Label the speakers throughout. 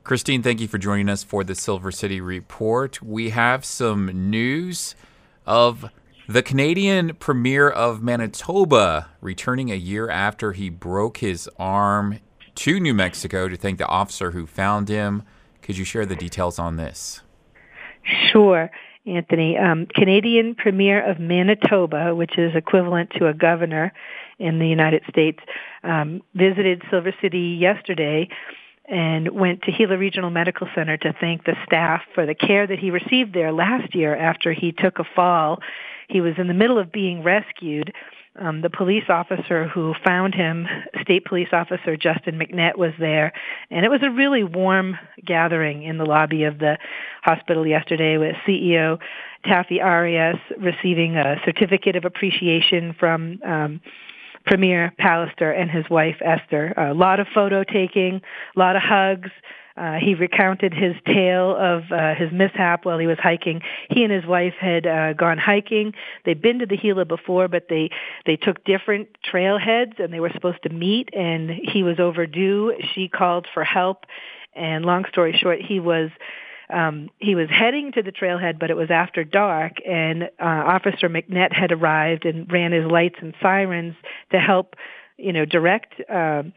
Speaker 1: Christine, thank you for joining us for the Silver City Report. We have some news of the Canadian Premier of Manitoba returning a year after he broke his arm to New Mexico to thank the officer who found him. Could you share the details on this?
Speaker 2: Sure, Anthony. Canadian Premier of Manitoba, which is equivalent to a governor in the United States, visited Silver City yesterday and went to Gila Regional Medical Center to thank the staff for the care that he received there last year after he took a fall. He was in the middle of being rescued. The police officer who found him, State Police Officer Justin McNett, was there, and it was a really warm gathering in the lobby of the hospital yesterday with CEO Taffy Arias receiving a certificate of appreciation from Premier Pallister and his wife, Esther. A lot of photo taking, a lot of hugs. He recounted his tale of his mishap while he was hiking. He and his wife had gone hiking. They'd been to the Gila before, but they took different trailheads, and they were supposed to meet, and he was overdue. She called for help, and long story short, he was heading to the trailhead, but it was after dark, and Officer McNett had arrived and ran his lights and sirens to help, direct Mr.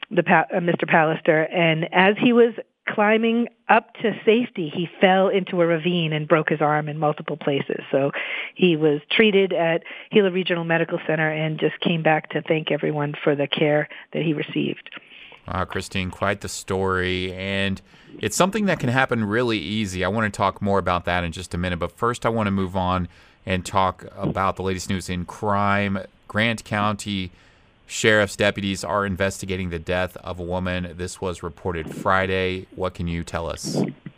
Speaker 2: Pallister. And as he was climbing up to safety, he fell into a ravine and broke his arm in multiple places. So he was treated at Gila Regional Medical Center and just came back to thank everyone for the care that he received.
Speaker 1: Wow, Christine, quite the story. And it's something that can happen really easy. I want to talk more about that in just a minute. But first, I want to move on and talk about the latest news in crime. Grant County Sheriff's deputies are investigating the death of a woman. This was reported Friday. What can you tell us?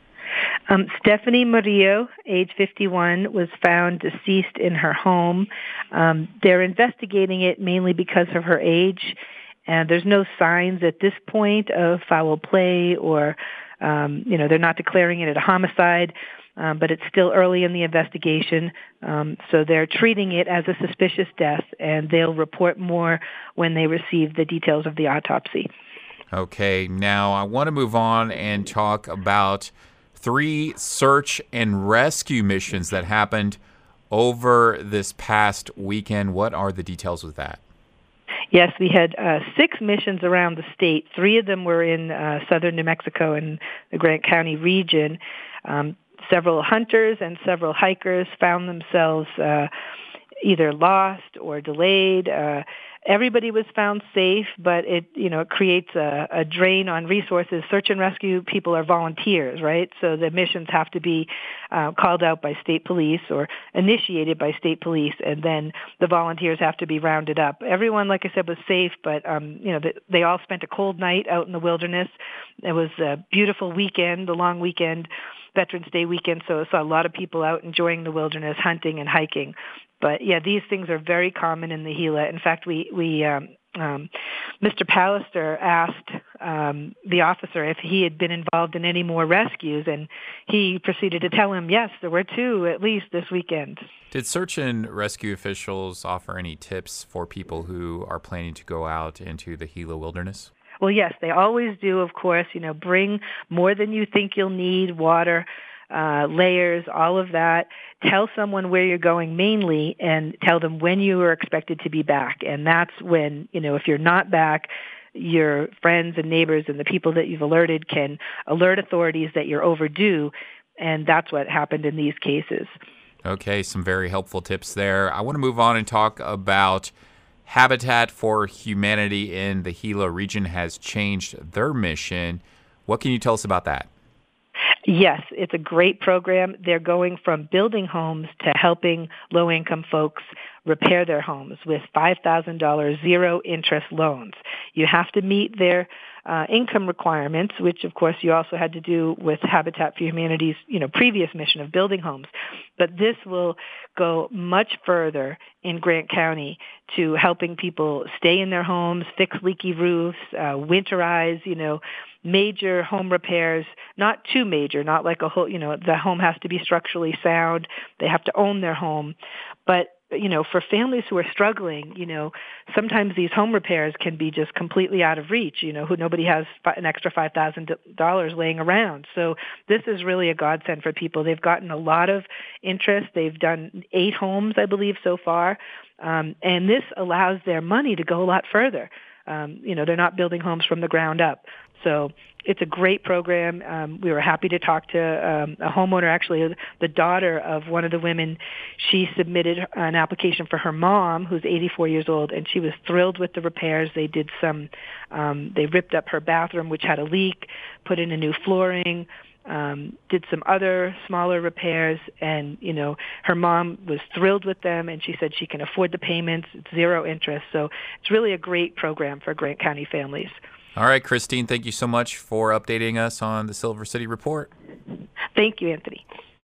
Speaker 2: Stephanie Murillo, age 51, was found deceased in her home. They're investigating it mainly because of her age. And there's no signs at this point of foul play or, they're not declaring it a homicide, but it's still early in the investigation. So they're treating it as a suspicious death, and they'll report more when they receive the details of the autopsy.
Speaker 1: Okay, now I want to move on and talk about 3 search and rescue missions that happened over this past weekend. What are the details of that?
Speaker 2: Yes, we had 6 missions around the state. 3 of them were in southern New Mexico and the Grant County region. Several hunters and several hikers found themselves either lost or delayed. Everybody was found safe, but it creates a drain on resources. Search and rescue people are volunteers, right? So the missions have to be called out by state police or initiated by state police, and then the volunteers have to be rounded up. Everyone, like I said, was safe, but they all spent a cold night out in the wilderness. It was a beautiful weekend, the long weekend, Veterans Day weekend, so I saw a lot of people out enjoying the wilderness, hunting and hiking. But yeah, these things are very common in the Gila. In fact, Mr. Pallister asked the officer if he had been involved in any more rescues, and he proceeded to tell him, yes, there were 2 at least this weekend.
Speaker 1: Did search and rescue officials offer any tips for people who are planning to go out into the Gila wilderness?
Speaker 2: Well, yes, they always do, of course. Bring more than you think you'll need, water, layers, all of that. Tell someone where you're going mainly, and tell them when you are expected to be back. And that's when, if you're not back, your friends and neighbors and the people that you've alerted can alert authorities that you're overdue. And that's what happened in these cases.
Speaker 1: Okay, some very helpful tips there. I want to move on and talk about Habitat for Humanity in the Gila region has changed their mission. What can you tell us about that?
Speaker 2: Yes, it's a great program. They're going from building homes to helping low-income folks repair their homes with $5,000 zero-interest loans. You have to meet their income requirements, which of course you also had to do with Habitat for Humanity's previous mission of building homes. But this will go much further in Grant County to helping people stay in their homes, fix leaky roofs, winterize, major home repairs, not too major, not like a whole, the home has to be structurally sound. They have to own their home. But for families who are struggling, sometimes these home repairs can be just completely out of reach, who nobody has an extra $5,000 laying around. So this is really a godsend for people. They've gotten a lot of interest. They've done 8 homes, I believe, so far. And this allows their money to go a lot further. They're not building homes from the ground up. So it's a great program. We were happy to talk to a homeowner, actually, the daughter of one of the women. She submitted an application for her mom, who's 84 years old, and she was thrilled with the repairs. They did they ripped up her bathroom, which had a leak, put in a new flooring, did some other smaller repairs, and, her mom was thrilled with them, and she said she can afford the payments. It's 0 interest. So it's really a great program for Grant County families.
Speaker 1: All right, Christine, thank you so much for updating us on the Silver City Report.
Speaker 2: Thank you, Anthony.